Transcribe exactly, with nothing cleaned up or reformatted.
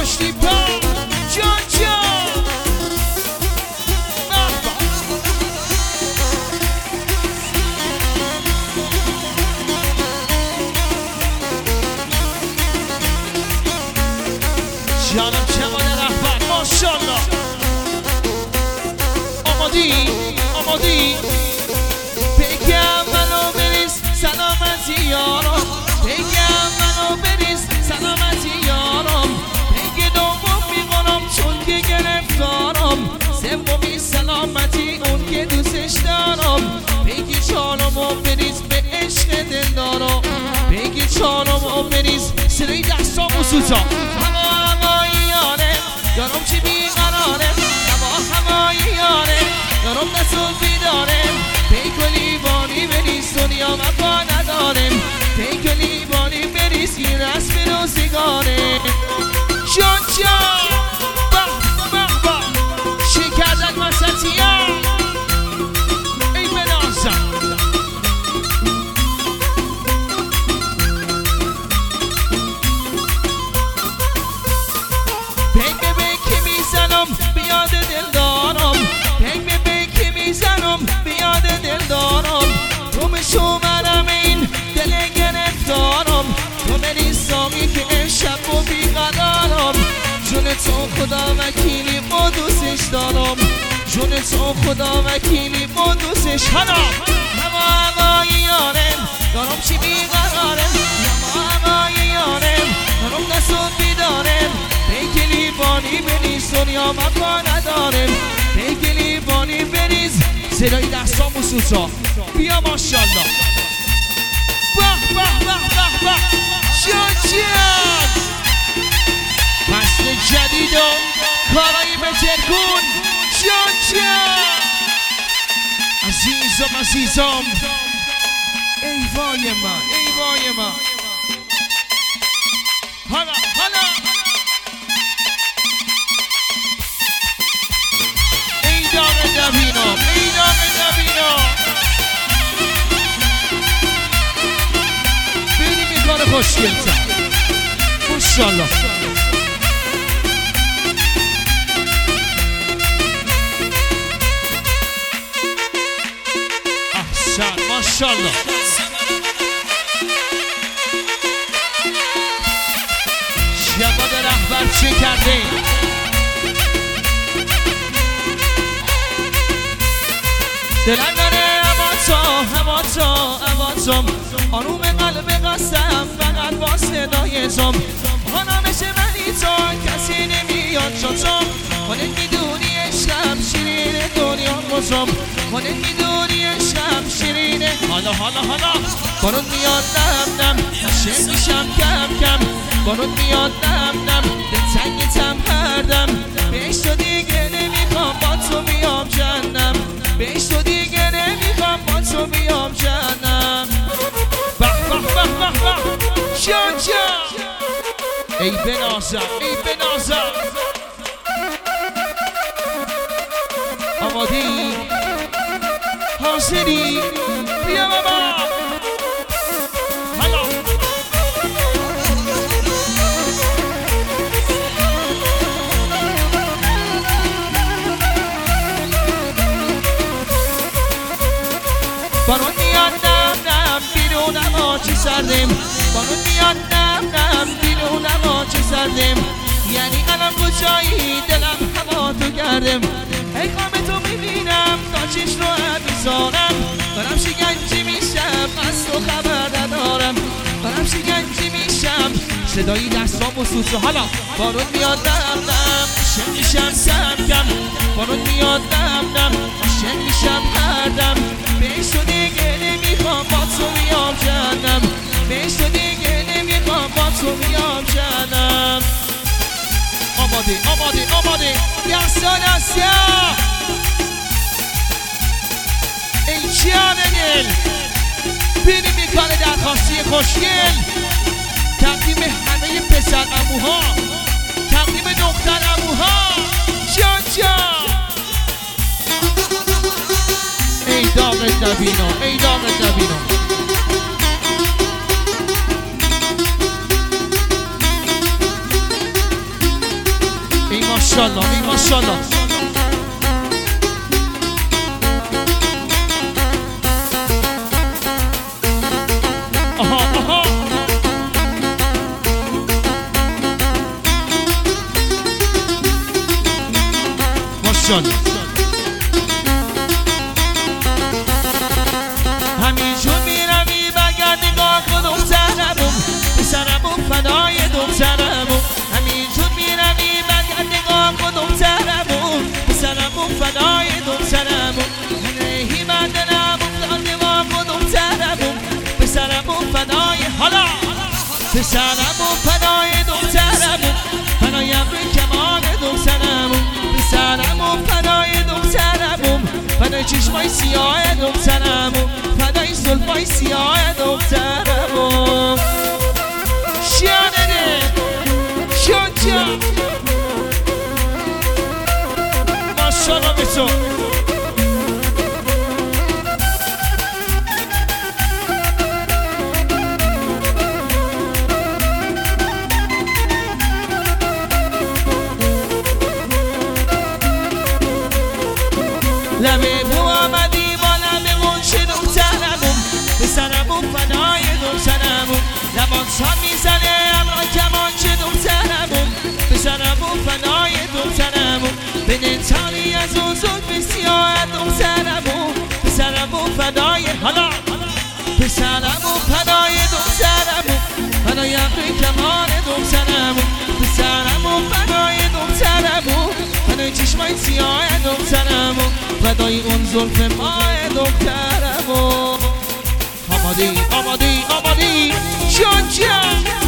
پشتی پا جان جان جانم کمال رهبر ماشالله آمادی آمادی بگم منو بریز سلامتی یارم بگم منو بریز سلامتی یارم بگه دوم میکنم چون که گرفتارم سومی سلامتی اون که دوستش دارم بگی چهارمو بریز به عشق دل دارم بگی چهارمو بریز سری دستام و سوتا هوا هوایی یاره یارم چی بیقراره هوا هوایی یاره یارم دستون بیداره پیکلی بانی بریز دنیا وفا ندارم پیکلی بانی بریز این رسم روزگاره جان جان بح بح بح شکردن وسطیه ای بنازم پنگ به بیکی میزنم بیاد دل دارم پنگ به بیکی میزنم بیاد دل دارم تو مشومرم این دل گرفتارم تو بری ساقی که شب و بیقرارم جون تو خدا وکیلی با دوستش دارم جون تو خدا وکیلی با دوستش هلا هوا هوایی یارم دارم چی بیقرارم هوا هوایی یارم دارم دستون بیدارم پیکلی بانی بریز دنیا وفا ندارم پیکلی بانی بریز صدای دستام و سوتا بیا ماشالله بح بح بح بح بح جان جان فصل جدید و کارایی به تکون جان جان عزیزم عزیزم ای وای من ای وای من حالا حالا ای داغ دبینم ای داغ دبینم ببینیم این کار خوشگلتر ماشالله احسن ماشالله جواد رهبر چه کرده دلم داره اما تا اما تا اما تا آروم قلب قصم فقط با صدای تام خانمش منی تا کسی نمیاد چطور خودت میدونی عشقم شیرین دنیا بازم خودت میدونی عشقم شیرینه حالا حالا حالا بارون میاد نم نم عاشق میشم کم کم بارون میاد نم نم به تنگتم هر دم بهش تو دیگه نمیخوام با تو بیام جهنم بهش تو دیگه نمیخوام با تو بیام جهنم بح بح بح بح بح جان جان ای بنازم ای بنازم آمادی حاضری بیا بابا حالا بارون میاد نم نم بیرون اما چه سردیم بارون میاد نم نم بیرون اما چه سردیم یعنی الان کجایی دلم هوا تو کردم ای خواب تو میبینم تا چش رو میزارم دارم شکنجی میشم از تو خبر ندارم دارم شکنجی میشم صدایی دستام و سوسو حالا بارون میاد نم نم عاشق میشم کم کم بارون میاد نم نم عاشق میشم هر دم بهش تو دیگه نمیخوام با تو بیام جهنم بهش تو دیگه نمیخوام با تو بیام جهنم آماده آماده آماده دستا دستا ای جان دل بینیم یک کار درخواستی خوشگل تقدیم همه پسر عموها تقدیم دختر عموها جان جان ای داغ نبینا ای داغ نبینا ماشاءالله ای ماشاءالله. آها آها ماشاءالله. همینجور میروی بگرد نگاه کن دخترمون پسرمون فدای دخترمون. همینجور میروی بگرد نگاه کن دخترمون پسرمون فدای دخترمون. هنهی من دلم افتاد نگاه کن دخترمون پسرمون فدای حالا پسرمون فدای دخترمون فدایم روی کمان دخترمون پسرمون فدای دخترمون فدای چشمای سیاه دخترمون فدای زلفای سیاه دخترمون. شیانه شیان جان ماشاءالله به تو. لبه بو آمدی با لبه منشه دخترمون پسرمون فدای دخترمون. لباسا میزنه امرا کمانچه دخترمون پسرمون فدای دخترمون. به دلتانی از اون زلف سیاه دخترمون پسرمون فدای حالا پسرمون فدای دخترمون فدای امروی کمان دخترمون پسرمون فدای دخترمون فدای چشمای سیاه دخترمون فدای اون زلف ماه دخترمون. آمادی آمادی آمادی جان جان